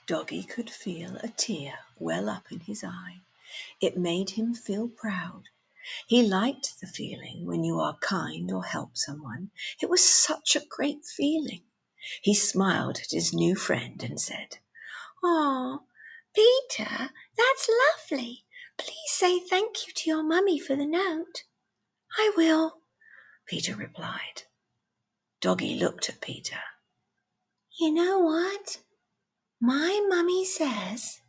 Doggy could feel a tear well up in his eye. It made him feel proud. He liked the feeling when you are kind or help someone. It was such a great feeling. He smiled at his new friend and said, "Oh, Peter, that's lovely. Please say thank you to your mummy for the note." "I will," Peter replied. Doggy looked at Peter. "You know what? My mummy says